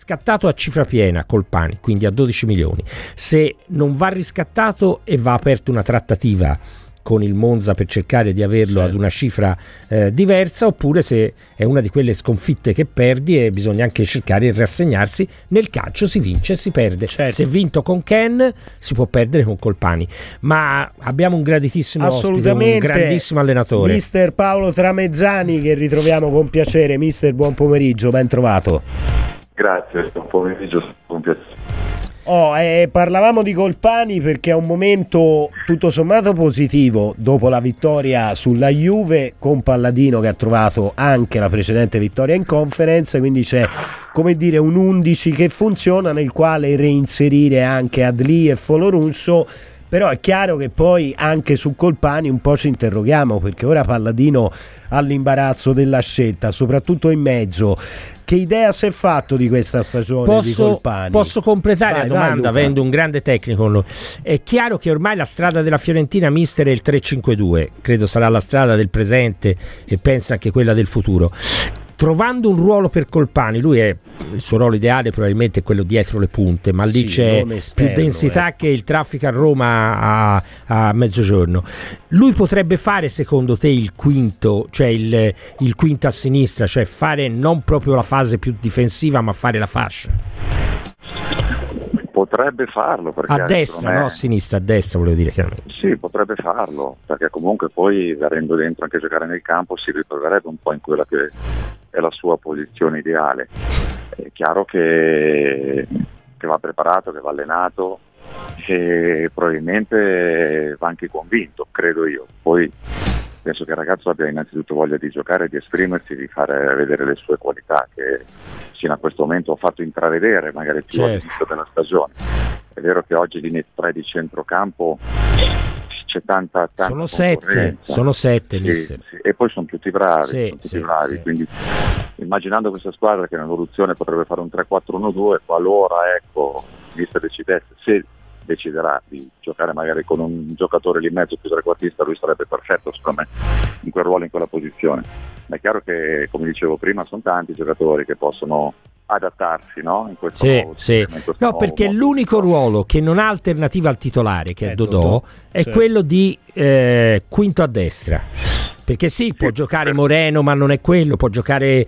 riscattato a cifra piena Colpani, quindi a 12 milioni, se non va riscattato e va aperta una trattativa con il Monza per cercare di averlo ad una cifra diversa, oppure se è una di quelle sconfitte che perdi e bisogna anche cercare di rassegnarsi. Nel calcio si vince e si perde, se è vinto con Ken si può perdere con Colpani, ma abbiamo un graditissimo ospite, un grandissimo allenatore, mister Paolo Tramezzani, che ritroviamo con piacere. Mister, buon pomeriggio, ben trovato. Grazie, buon pomeriggio, buon piacere. Parlavamo di Colpani perché è un momento tutto sommato positivo dopo la vittoria sulla Juve, con Palladino che ha trovato anche la precedente vittoria in Conference, quindi c'è, come dire, un 11 che funziona, nel quale reinserire anche Adli e Folorunsho. Però è chiaro che poi anche su Colpani un po' ci interroghiamo, perché ora Palladino ha l'imbarazzo della scelta, soprattutto in mezzo. Che idea si è fatto di questa stagione di Colpani? Posso completare la domanda avendo un grande tecnico? È chiaro che ormai la strada della Fiorentina, mister, è il 3-5-2, credo sarà la strada del presente e pensa anche quella del futuro. Trovando un ruolo per Colpani, il suo ruolo ideale probabilmente è quello dietro le punte, ma lì c'è esterno, più densità che il traffico a Roma a mezzogiorno. Lui potrebbe fare, secondo te, il quinto, cioè il quinto a sinistra, cioè fare non proprio la fase più difensiva ma fare la fascia? Potrebbe farlo, perché a destra, no a sinistra, a destra volevo dire chiaramente. Sì, potrebbe farlo, perché comunque poi, avendo dentro anche giocare nel campo, si ritroverebbe un po' in quella che è la sua posizione ideale. È chiaro che va preparato, che va allenato e probabilmente va anche convinto, credo io. Poi penso che il ragazzo abbia innanzitutto voglia di giocare, di esprimersi, di fare vedere le sue qualità, che fino a questo momento ho fatto intravedere magari più all'inizio della stagione. È vero che oggi linee 3 di centrocampo c'è tanta sono sette sì. E poi sono tutti bravi, quindi immaginando questa squadra che in evoluzione potrebbe fare un 3-4-1-2 qualora mister decidesse, se deciderà di giocare magari con un giocatore lì in mezzo più trequartista, lui sarebbe perfetto secondo me in quel ruolo, in quella posizione. Ma è chiaro che, come dicevo prima, sono tanti i giocatori che possono adattarsi, no? In questo nuovo sistema, in questo nuovo perché modo. L'unico ruolo che non ha alternativa al titolare, che è Dodò, è quello di quinto a destra. Perché può giocare Moreno, ma non è quello, può giocare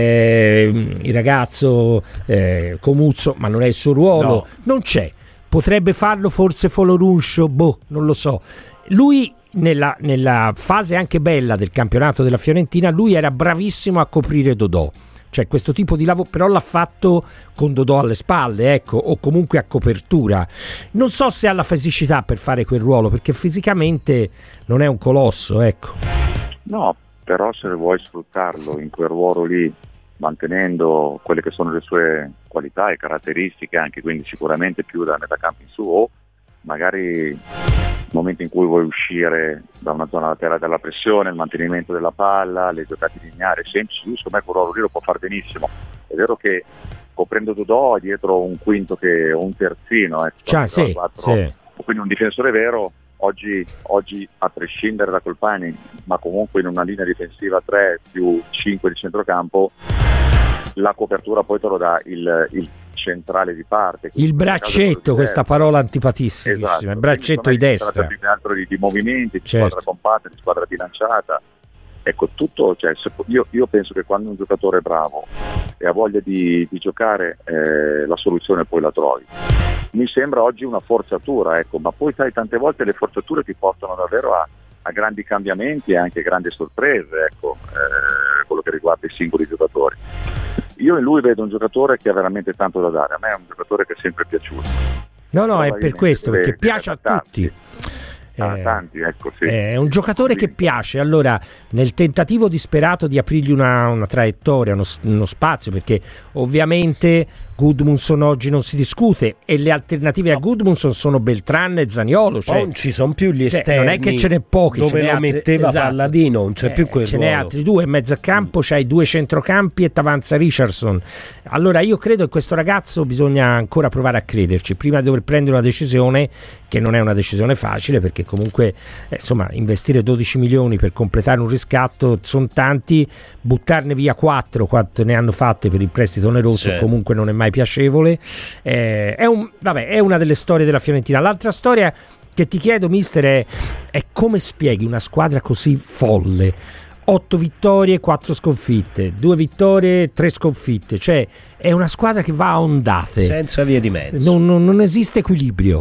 il ragazzo Comuzzo, ma non è il suo ruolo, non c'è. Potrebbe farlo forse Folorunsho, non lo so. Lui nella fase anche bella del campionato della Fiorentina, lui era bravissimo a coprire Dodò, cioè questo tipo di lavoro, però l'ha fatto con Dodò alle spalle, o comunque a copertura. Non so se ha la fisicità per fare quel ruolo, perché fisicamente non è un colosso, No, però se vuoi sfruttarlo in quel ruolo lì, mantenendo quelle che sono le sue qualità e caratteristiche, anche quindi sicuramente più da metà campo in su, o magari nel momento in cui vuoi uscire da una zona laterale della pressione, il mantenimento della palla, le giocate lineari semplici, lui secondo me quel ruolo lì lo può fare benissimo. È vero che coprendo Dodò dietro un quinto o un terzino, quindi un difensore vero. Oggi a prescindere da Colpani, ma comunque in una linea difensiva 3 più 5 di centrocampo, la copertura poi te lo dà il centrale di parte, il braccetto, questa parola antipatissima, il braccetto di destra, più che altro di movimenti, di squadra compatta, di squadra bilanciata. Ecco, tutto, io penso che quando un giocatore è bravo e ha voglia di giocare, la soluzione poi la trovi. Mi sembra oggi una forzatura, ma poi sai, tante volte le forzature ti portano davvero a grandi cambiamenti e anche grandi sorprese, quello che riguarda i singoli giocatori. Io in lui vedo un giocatore che ha veramente tanto da dare, a me è un giocatore che è sempre piaciuto. No, è per questo, perché piace a tutti. Tanti, È un giocatore che piace. Allora, nel tentativo disperato di aprirgli una traiettoria, uno spazio, perché ovviamente Gudmundsson oggi non si discute e le alternative a Gudmundsson sono Beltran e Zaniolo, non ci sono più gli esterni, non è che ce n'è pochi, dove lo metteva Palladino, non c'è più quel ce ruolo. n'è altri due in mezzo a campo, c'hai due centrocampi e t'avanza Richardson. Allora io credo che questo ragazzo bisogna ancora provare a crederci prima di dover prendere una decisione, che non è una decisione facile, perché comunque investire 12 milioni per completare un riscatto sono tanti, buttarne via 4 quanto ne hanno fatte per il prestito oneroso comunque non è mai mai piacevole. È una delle storie della Fiorentina. L'altra storia che ti chiedo, mister, è come spieghi una squadra così folle? 8 vittorie, 4 sconfitte, 2 vittorie, 3 sconfitte, cioè è una squadra che va a ondate, senza via di mezzo, non esiste equilibrio.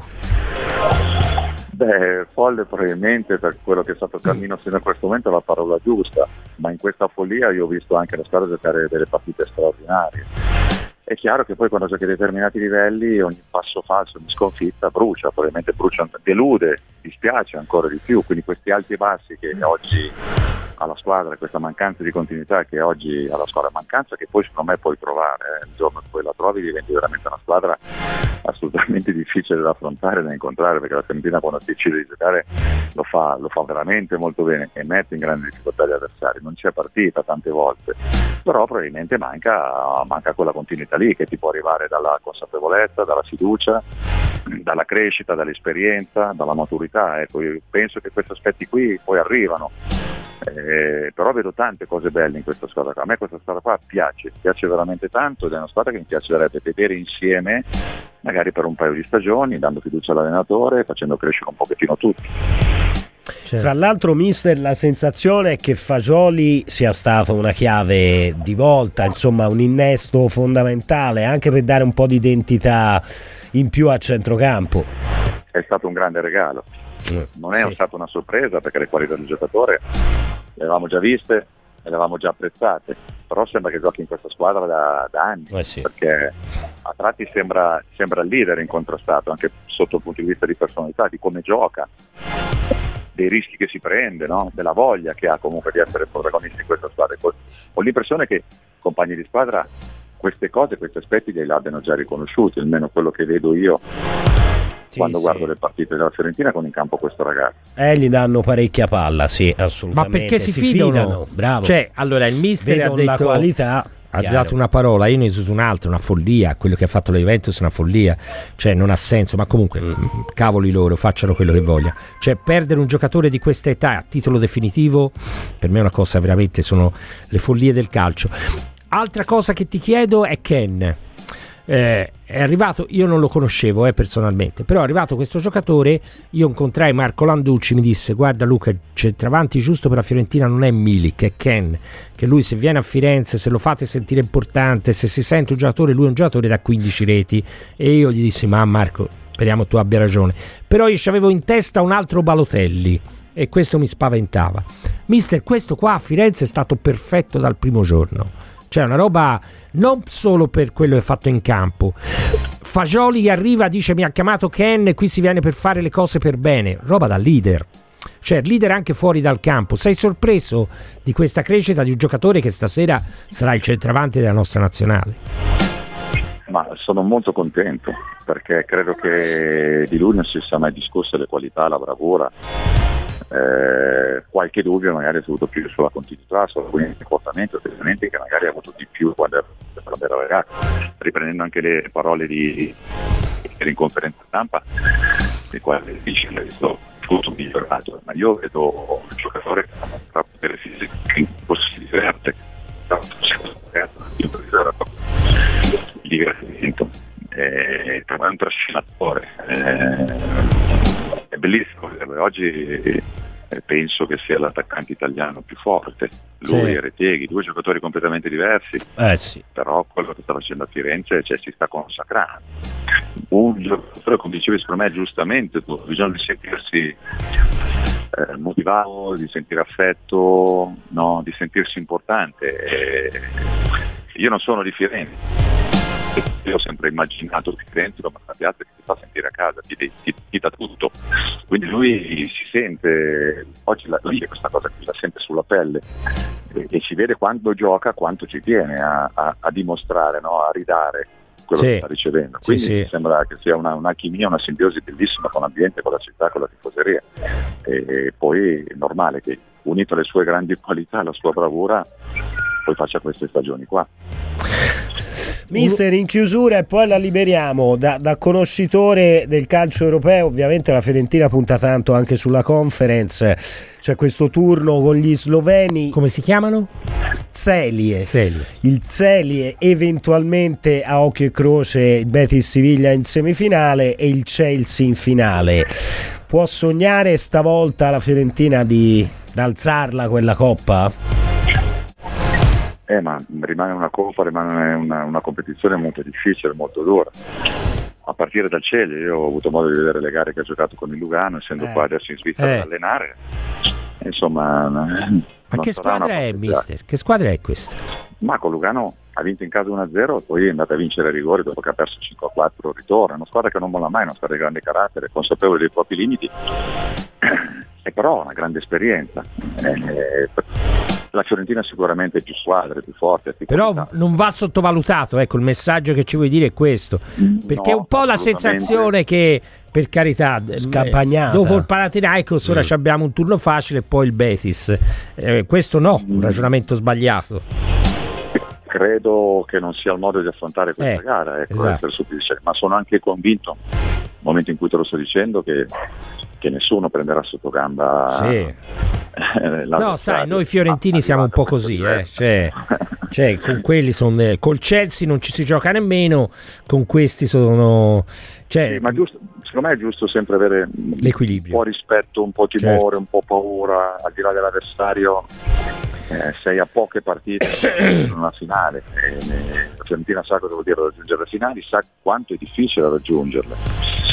Folle probabilmente, per quello che è stato il cammino fino a questo momento, è la parola giusta, ma in questa follia io ho visto anche la squadra giocare delle partite straordinarie. È chiaro che poi quando giochi a determinati livelli ogni passo falso, ogni sconfitta brucia, probabilmente brucia, delude, dispiace ancora di più, quindi questi alti e bassi che oggi alla squadra, questa mancanza di continuità che oggi alla squadra, mancanza che poi secondo me puoi trovare, il giorno che poi la trovi diventi veramente una squadra assolutamente difficile da affrontare, da incontrare, perché la Fiorentina quando decide di giocare lo fa veramente molto bene e mette in grande difficoltà gli avversari, non c'è partita tante volte, però probabilmente manca quella continuità lì che ti può arrivare dalla consapevolezza, dalla fiducia, dalla crescita, dall'esperienza, dalla maturità. Ecco, io penso che questi aspetti qui poi arrivano. Però vedo tante cose belle in questa squadra qua. A me questa squadra qua piace veramente tanto ed è una squadra che mi piacerebbe vedere insieme magari per un paio di stagioni, dando fiducia all'allenatore, facendo crescere un pochettino tutti. Fra l'altro, mister, la sensazione è che Fagioli sia stato una chiave di volta, insomma un innesto fondamentale anche per dare un po' di identità in più a centrocampo. È stato un grande regalo. Non è stata una sorpresa, perché le qualità del giocatore le avevamo già viste e le avevamo già apprezzate, però sembra che giochi in questa squadra da anni, perché a tratti sembra il leader incontrastato anche sotto il punto di vista di personalità, di come gioca, dei rischi che si prende, no? Della voglia che ha comunque di essere protagonista in questa squadra. Ho l'impressione che compagni di squadra queste cose, questi aspetti li abbiano già riconosciuti, almeno quello che vedo io quando guardo le partite della Fiorentina con in campo questo ragazzo. Gli danno parecchia palla, sì, assolutamente. Ma perché si fidano? Bravo. Cioè, allora il mister ha detto la qualità, ha dato una parola, io ne uso un'altra, una follia. Quello che ha fatto la Juventus è una follia, cioè non ha senso, ma comunque cavoli loro, facciano quello che vogliono. Cioè perdere un giocatore di questa età a titolo definitivo per me è una cosa veramente, sono le follie del calcio. Altra cosa che ti chiedo è Ken. È arrivato, io non lo conoscevo personalmente, però è arrivato questo giocatore, io incontrai Marco Landucci, mi disse: guarda Luca, il centravanti giusto per la Fiorentina non è Milik, è Ken, che lui se viene a Firenze, se lo fate sentire importante, se si sente un giocatore, lui è un giocatore da 15 reti. E io gli dissi: ma Marco, speriamo tu abbia ragione, però io ci avevo in testa un altro Balotelli e questo mi spaventava. Mister, questo qua a Firenze è stato perfetto dal primo giorno, cioè una roba non solo per quello che è fatto in campo. Fagioli arriva, dice: mi ha chiamato Ken, qui si viene per fare le cose per bene, roba da leader, cioè leader anche fuori dal campo. Sei sorpreso di questa crescita di un giocatore che stasera sarà il centravanti della nostra nazionale? Ma sono molto contento, perché credo che di lui non si sia mai discusso le qualità, la bravura. Qualche dubbio magari è dovuto più sulla continuità, su alcuni comportamenti o atteggiamenti che magari ha avuto di più quando era ragazzo, riprendendo anche le parole in conferenza stampa, le quali dice che sto tutto migliorato, ma io vedo un giocatore che ha mostrato delle fisiche impossibili, di divertimento, è un trascinatore, è bellissimo. Oggi penso che sia l'attaccante italiano più forte, lui e Reteghi, due giocatori completamente diversi, però quello che sta facendo a Firenze, cioè, si sta consacrando. Un giocatore, come dicevi secondo me giustamente, bisogna di sentirsi motivato, di sentire affetto, no? Di sentirsi importante. Io non sono di Firenze, io ho sempre immaginato Firenze come una piazza che ti fa sentire a casa, ti dà tutto, quindi lui si sente, oggi la vive questa cosa che la sente sulla pelle e ci vede quando gioca, quanto ci tiene a dimostrare, no? A ridare quello che sta ricevendo, quindi mi sembra che sia un'alchimia, una simbiosi bellissima con l'ambiente, con la città, con la tifoseria, e poi è normale che, unito alle sue grandi qualità, alla sua bravura, poi faccia queste stagioni qua. Mister, in chiusura e poi la liberiamo, da conoscitore del calcio europeo, ovviamente la Fiorentina punta tanto anche sulla Conference, c'è questo turno con gli sloveni. Come si chiamano? Zelie. Il Zelie, eventualmente a occhio e croce il Betis Siviglia in semifinale e il Chelsea in finale. Può sognare stavolta la Fiorentina di alzarla quella coppa? Ma rimane una coppa, rimane una competizione molto difficile, molto dura. A partire dal Celje, io ho avuto modo di vedere le gare che ha giocato con il Lugano, essendo qua adesso in Svizzera ad allenare. Insomma, ma che squadra è, mister? Che squadra è questa? Ma con Lugano ha vinto in casa 1-0 e poi è andata a vincere a rigori dopo che ha perso 5-4 ritorno. È una squadra che non molla mai, una squadra di grande carattere, consapevole dei propri limiti e però ha una grande esperienza. La Fiorentina sicuramente è più squadra, è più forte. Però non va sottovalutato, ecco, il messaggio che ci vuoi dire è questo, perché un po' la sensazione che, per carità, scampagnata dopo il Panathinaikos ora abbiamo un turno facile e poi il Betis, questo no, un ragionamento sbagliato. Credo che non sia il modo di affrontare questa gara, esatto. Ma sono anche convinto, nel momento in cui te lo sto dicendo, che nessuno prenderà sotto gamba. No, sai, noi fiorentini siamo un po' così, cioè con quelli col Chelsea non ci si gioca nemmeno, con questi sono. Sì, ma secondo me è giusto sempre avere l'equilibrio, un po' rispetto, un po' timore, un po' paura, al di là dell'avversario. Sei a poche partite in una finale, la Fiorentina sa cosa vuol dire raggiungere le finali, sa quanto è difficile raggiungerle,